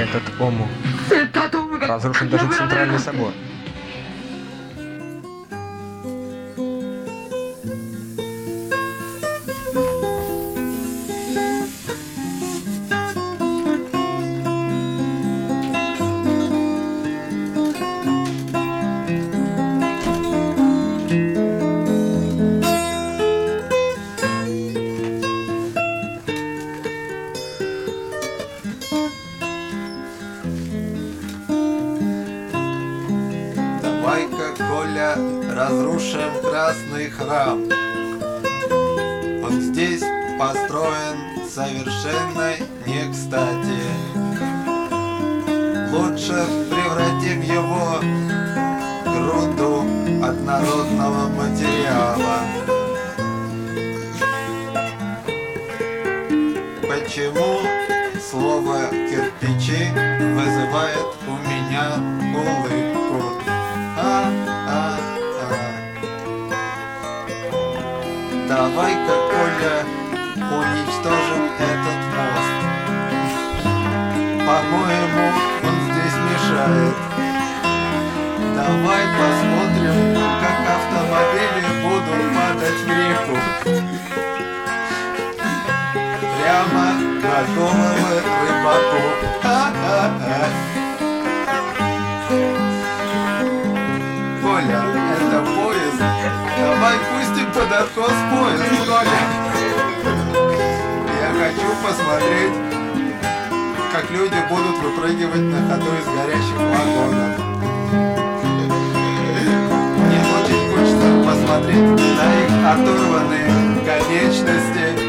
этот Ому. Разрушен даже центральный собор. Давай-ка, Коля, разрушим красный храм. Он здесь построен совершенно не кстати. Лучше превратим его в груду однородного материала. Почему слово «кирпичи» вызывает у меня улыбку? Давай-ка, Коля, уничтожим этот мост. По-моему, он здесь мешает. Давай посмотрим, как автомобили будут падать в реку. Прямо на головы рыбаку. Коля, это поезд. Давай пустим под откос поезд, Коля. Я хочу посмотреть, как люди будут выпрыгивать на ходу из горящих вагонов. Мне очень хочется посмотреть на их оторванные конечности.